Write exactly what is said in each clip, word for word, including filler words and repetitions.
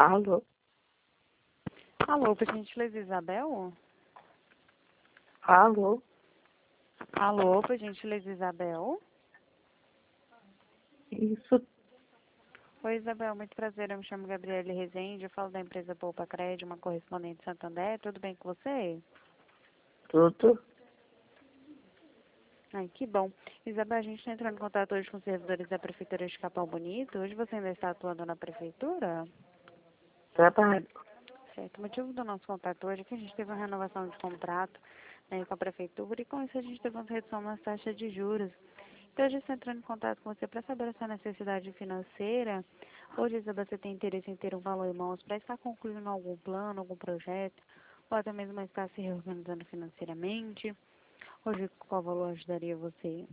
Alô? Alô, por gentileza, Isabel? Alô? Alô, por gentileza, Isabel? Isso, Oi, Isabel, muito prazer. Eu me chamo Gabriele Rezende, eu falo da empresa Poupa Crédito, uma correspondente de Santander. Tudo bem com você? tudo? Ai, que bom. Isabel, a gente está entrando em contato hoje com os servidores da Prefeitura de Capão Bonito. Hoje você ainda está atuando na Prefeitura? Trabalho. Certo. O motivo do nosso contato hoje é que a gente teve uma renovação de contrato, né, com a Prefeitura e com isso a gente teve uma redução nas taxas de juros. Então, hoje eu estou entrando em contato com você para saber a sua necessidade financeira. Hoje, Isabel, você tem interesse em ter um valor em mãos para estar concluindo algum plano, algum projeto, ou até mesmo estar se reorganizando financeiramente. Hoje, qual valor ajudaria você?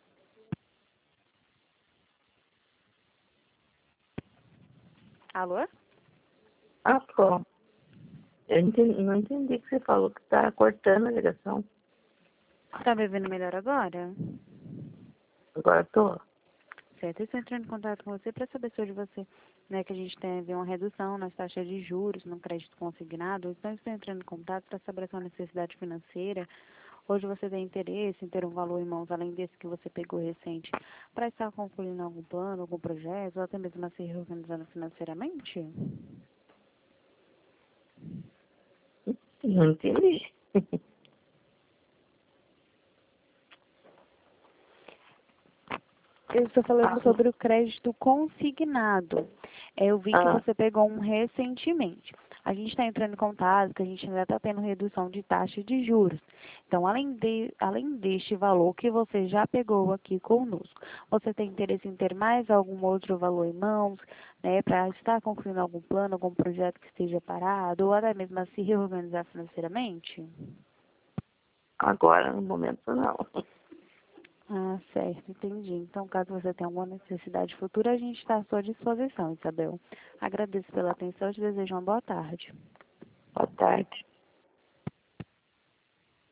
Alô? Ah, bom. Eu entendi- não entendi que você falou que tá cortando a ligação. Está me vendo melhor agora? Agora tô. Certo, eu estou entrando em contato com você para saber se hoje você, né, que a gente teve uma redução nas taxas de juros no crédito consignado, então eu estou entrando em contato para saber a sua necessidade financeira. Hoje você tem interesse em ter um valor em mãos, além desse que você pegou recente, para estar concluindo algum plano, algum projeto, ou até mesmo a se reorganizando financeiramente? Não entendi. Eu estou falando Ah, sobre o crédito consignado. É, Eu vi que ah, você pegou um recentemente. A gente está entrando em contato que a gente ainda está tendo redução de taxa de juros. Então, além, de, além deste valor que você já pegou aqui conosco, você tem interesse em ter mais algum outro valor em mãos, né, para estar concluindo algum plano, algum projeto que esteja parado, ou até mesmo a se reorganizar financeiramente? agora, no momento, não. Ah, certo, entendi. Então, caso você tenha alguma necessidade futura, a gente está à sua disposição, Isabel. Agradeço pela atenção e te desejo uma boa tarde. Boa tarde.